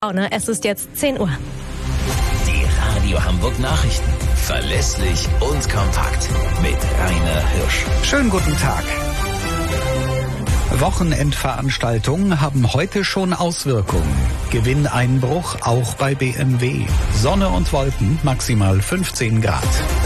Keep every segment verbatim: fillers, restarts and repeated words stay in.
Es ist jetzt zehn Uhr. Die Radio Hamburg Nachrichten. Verlässlich und kompakt. Mit Rainer Hirsch. Schönen guten Tag. Wochenendveranstaltungen haben heute schon Auswirkungen. Gewinneinbruch auch bei B M W. Sonne und Wolken, maximal fünfzehn Grad.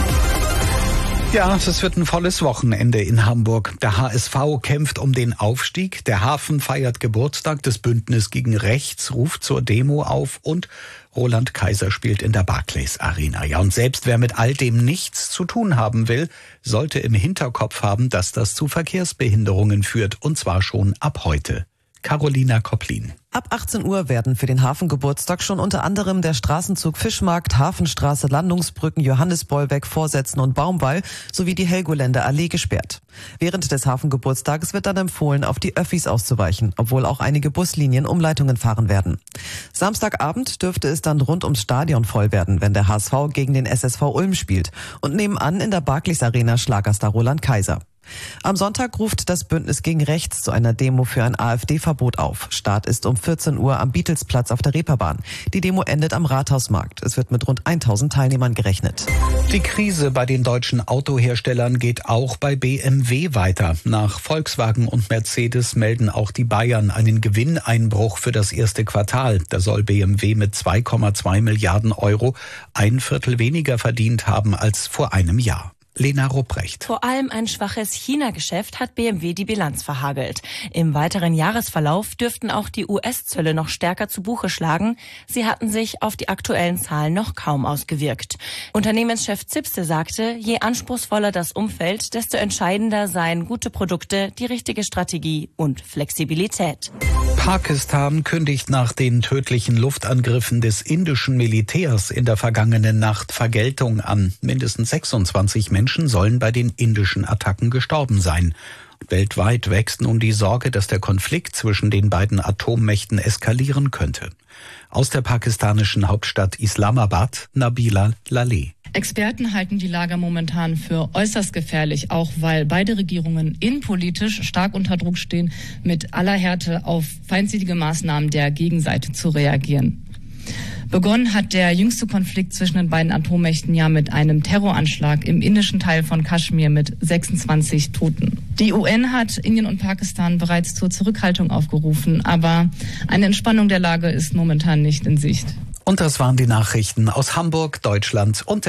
Ja, es wird ein volles Wochenende in Hamburg. Der H S V kämpft um den Aufstieg, der Hafen feiert Geburtstag, das Bündnis gegen Rechts ruft zur Demo auf und Roland Kaiser spielt in der Barclays Arena. Ja, und selbst wer mit all dem nichts zu tun haben will, sollte im Hinterkopf haben, dass das zu Verkehrsbehinderungen führt, und zwar schon ab heute. Carolina Kopplin. Ab achtzehn Uhr werden für den Hafengeburtstag schon unter anderem der Straßenzug Fischmarkt, Hafenstraße, Landungsbrücken, Johannisbollweg, Vorsätzen und Baumwall sowie die Helgoländer Allee gesperrt. Während des Hafengeburtstages wird dann empfohlen, auf die Öffis auszuweichen, obwohl auch einige Buslinien Umleitungen fahren werden. Samstagabend dürfte es dann rund ums Stadion voll werden, wenn der H S V gegen den S S V Ulm spielt und nebenan in der Barclays Arena Schlagerstar Roland Kaiser. Am Sonntag ruft das Bündnis gegen Rechts zu einer Demo für ein AfD-Verbot auf. Start ist um vierzehn Uhr am Beatlesplatz auf der Reeperbahn. Die Demo endet am Rathausmarkt. Es wird mit rund tausend Teilnehmern gerechnet. Die Krise bei den deutschen Autoherstellern geht auch bei B M W weiter. Nach Volkswagen und Mercedes melden auch die Bayern einen Gewinneinbruch für das erste Quartal. Da soll B M W mit zwei Komma zwei Milliarden Euro ein Viertel weniger verdient haben als vor einem Jahr. Lena Rupprecht. Vor allem ein schwaches China-Geschäft hat B M W die Bilanz verhagelt. Im weiteren Jahresverlauf dürften auch die U S-Zölle noch stärker zu Buche schlagen. Sie hatten sich auf die aktuellen Zahlen noch kaum ausgewirkt. Unternehmenschef Zipse sagte, je anspruchsvoller das Umfeld, desto entscheidender seien gute Produkte, die richtige Strategie und Flexibilität. Pakistan kündigt nach den tödlichen Luftangriffen des indischen Militärs in der vergangenen Nacht Vergeltung an. Mindestens sechsundzwanzig Menschen sollen bei den indischen Attacken gestorben sein. Weltweit wächst nun die Sorge, dass der Konflikt zwischen den beiden Atommächten eskalieren könnte. Aus der pakistanischen Hauptstadt Islamabad, Nabila Laleh. Experten halten die Lage momentan für äußerst gefährlich, auch weil beide Regierungen innenpolitisch stark unter Druck stehen, mit aller Härte auf feindselige Maßnahmen der Gegenseite zu reagieren. Begonnen hat der jüngste Konflikt zwischen den beiden Atommächten ja mit einem Terroranschlag im indischen Teil von Kaschmir mit sechsundzwanzig Toten. Die U N hat Indien und Pakistan bereits zur Zurückhaltung aufgerufen, aber eine Entspannung der Lage ist momentan nicht in Sicht. Und das waren die Nachrichten aus Hamburg, Deutschland und